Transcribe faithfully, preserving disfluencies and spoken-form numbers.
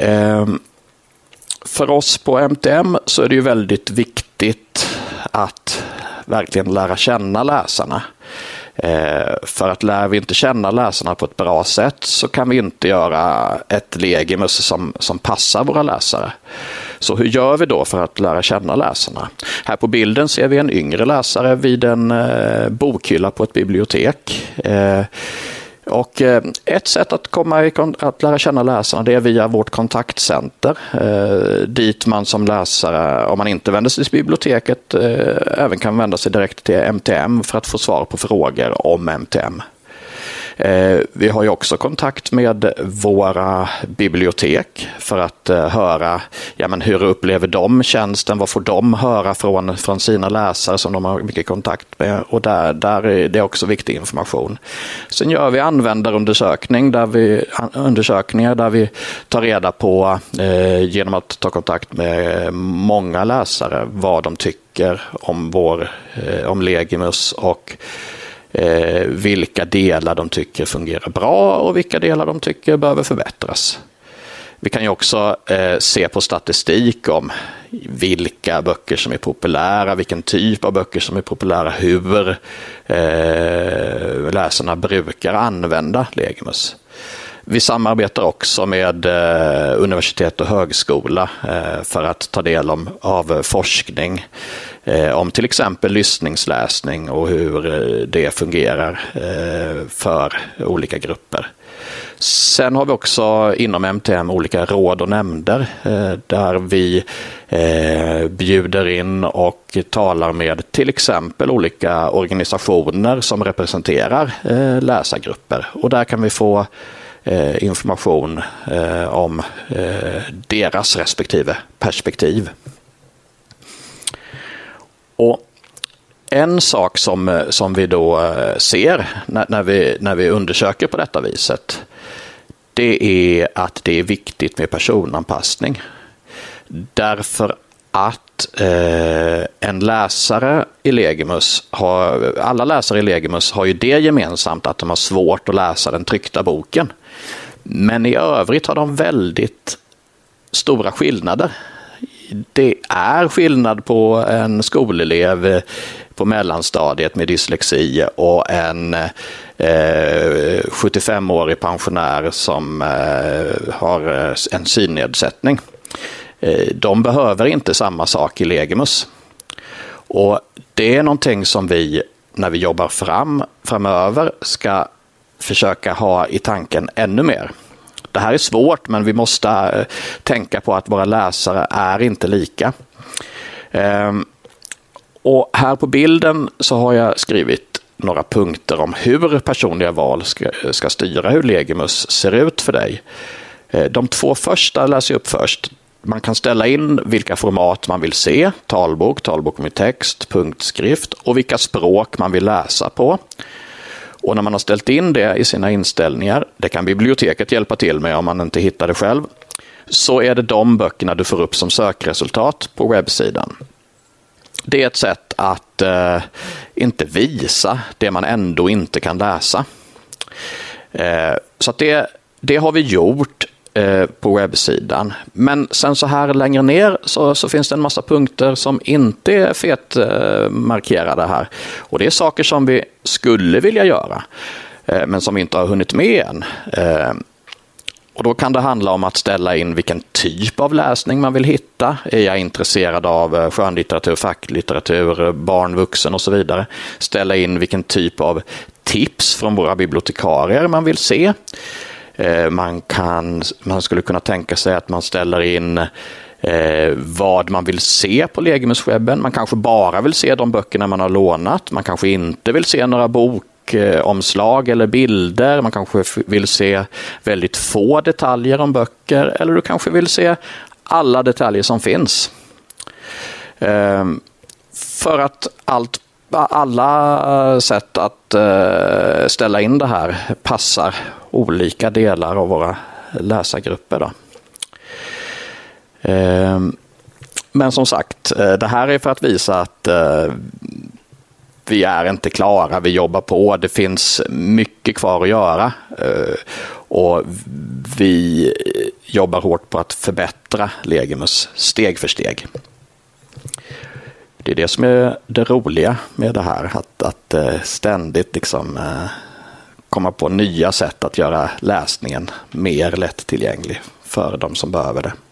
Eh, för oss på M T M så är det ju väldigt viktigt att verkligen lära känna läsarna. Eh, för att lär vi inte känna läsarna på ett bra sätt så kan vi inte göra ett legimus som, som passar våra läsare. Så hur gör vi då för att lära känna läsarna? Här på bilden ser vi en yngre läsare vid en eh, bokhylla på ett bibliotek. Eh, Och ett sätt att komma i, att lära känna läsarna, det är via vårt kontaktcenter. Eh, dit man som läsare, om man inte vänder sig till biblioteket, eh, även kan vända sig direkt till M T M för att få svar på frågor om M T M. Eh, vi har ju också kontakt med våra bibliotek för att eh, höra ja, men hur upplever de tjänsten, vad får de höra från, från sina läsare som de har mycket kontakt med, och där, där är det också viktig information. Sen gör vi användarundersökning där vi, undersökningar där vi tar reda på eh, genom att ta kontakt med många läsare vad de tycker om, vår, eh, om Legimus och Eh, vilka delar de tycker fungerar bra och vilka delar de tycker behöver förbättras. Vi kan ju också eh, se på statistik om vilka böcker som är populära, vilken typ av böcker som är populära, hur eh, läsarna brukar använda Legimus. Vi samarbetar också med eh, universitet och högskola eh, för att ta del om, av forskning eh, om till exempel lyssningsläsning och hur eh, det fungerar eh, för olika grupper. Sen har vi också inom M T M olika råd och nämnder eh, där vi eh, bjuder in och talar med till exempel olika organisationer som representerar eh, läsargrupper, och där kan vi få Eh, information eh, om eh, deras respektive perspektiv. Och en sak som, som vi då eh, ser när, när, vi, när vi undersöker på detta viset, det är att det är viktigt med personanpassning. Därför att eh, en läsare i Legimus har, alla läsare i Legimus har ju det gemensamt att de har svårt att läsa den tryckta boken. Men i övrigt har de väldigt stora skillnader. Det är skillnad på en skolelev på mellanstadiet med dyslexi och en eh, sjuttiofemårig pensionär som eh, har en synnedsättning. De behöver inte samma sak i Legimus. Och det är någonting som vi, när vi jobbar fram framöver, ska försöka ha i tanken ännu mer. Det här är svårt, men vi måste tänka på att våra läsare är inte lika. Och här på bilden så har jag skrivit några punkter om hur personliga val ska, ska styra hur Legimus ser ut för dig. De två första läser jag upp först. Man kan ställa in vilka format man vill se, talbok, talbok med text, punktskrift, och vilka språk man vill läsa på. Och när man har ställt in det i sina inställningar, det kan biblioteket hjälpa till med om man inte hittar det själv, så är det de böckerna du får upp som sökresultat på webbsidan. Det är ett sätt att eh, inte visa det man ändå inte kan läsa. Eh, så att det, det har vi gjort på webbsidan. Men sen så här längre ner så, så finns det en massa punkter som inte är fet eh, markerade här. Och det är saker som vi skulle vilja göra eh, men som vi inte har hunnit med än. Eh, och då kan det handla om att ställa in vilken typ av läsning man vill hitta. Är jag intresserad av skönlitteratur, facklitteratur, barn, vuxen och så vidare. Ställa in vilken typ av tips från våra bibliotekarier man vill se. Man, kan, man skulle kunna tänka sig att man ställer in eh, vad man vill se på Legimuswebben. Man kanske bara vill se de böckerna man har lånat. Man kanske inte vill se några bokomslag eller bilder. Man kanske vill se väldigt få detaljer om böcker. Eller du kanske vill se alla detaljer som finns. Eh, för att allt Alla sätt att uh, ställa in det här passar olika delar av våra läsargrupper. Då. Uh, men som sagt, uh, det här är för att visa att uh, vi är inte klara, vi jobbar på, det finns mycket kvar att göra. Uh, Och vi jobbar hårt på att förbättra Legimus steg för steg. Det är det som är det roliga med det här, att, att ständigt liksom komma på nya sätt att göra läsningen mer lättillgänglig för de som behöver det.